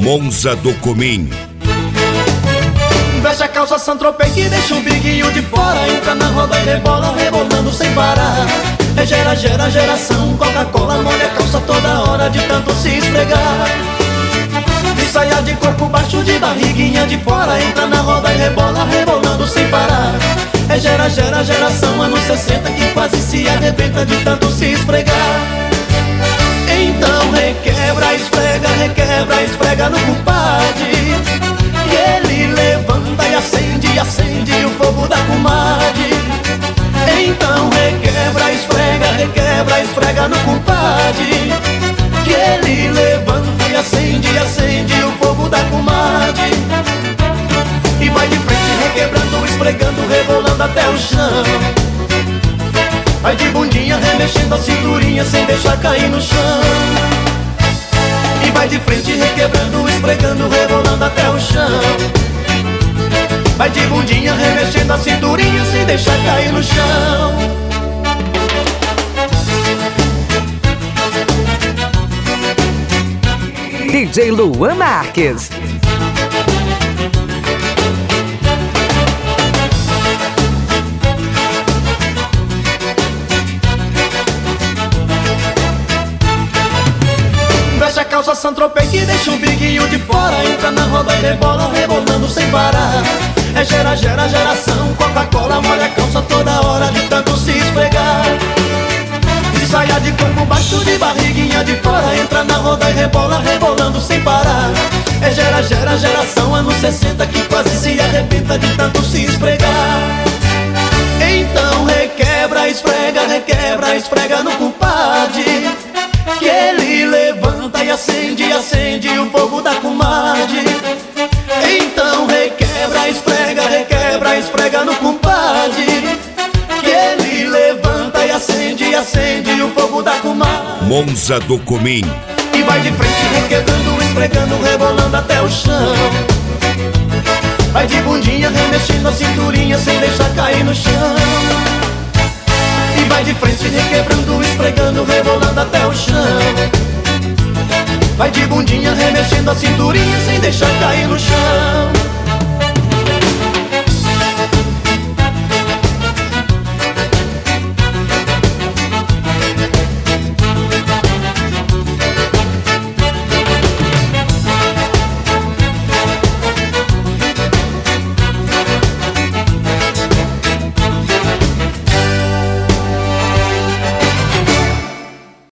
Monza do Comim. Veste a calça Saint-Tropez que deixa o biguinho de fora. Entra na roda e rebola, rebolando sem parar. É gera, gera, geração Coca-Cola, molha a calça toda hora de tanto se esfregar. De saia de corpo baixo, de barriguinha de fora. Entra na roda e rebola, rebolando sem parar. É gera, gera, geração anos 60 que quase se arrebenta de tanto se esfregar. Então requebra, esfrega, esfrega no compadre, que ele levanta e acende, acende o fogo da comadre. Então requebra, esfrega no compadre, que ele levanta e acende, acende o fogo da comadre. E vai de frente requebrando, esfregando, rebolando até o chão. Vai de bundinha remexendo a cinturinha sem deixar cair no chão. E vai de frente requebrando, esfregando, rebolando até o chão. Vai de bundinha remexendo a cinturinha sem deixar cair no chão. DJ Luan Marques. Veste a calça Saint-Tropez que deixa o biguinho de fora. Entra na roda e rebola, rebolando sem parar. É gera, gera, geração Coca-Cola, molha a calça toda hora de tanto se esfregar. De saia de corpo baixo, de barriguinha de fora. Entra na roda e rebola, rebolando sem parar. É gera, gera, geração anos 60 que quase se arrebenta de tanto se esfregar. Então requebra, esfrega no compadre, que ele levanta e acende, acende o fogo da comadre. Então requebra, esfrega no compadre, que ele levanta e acende, acende o fogo da comadre. Monza do Comim. E vai de frente requebrando, esfregando, rebolando até o chão. Vai de bundinha remexendo a cinturinha sem deixar cair no chão. E vai de frente requebrando, esfregando, rebolando até o chão. Vai de bundinha remexendo a cinturinha sem deixar cair no chão.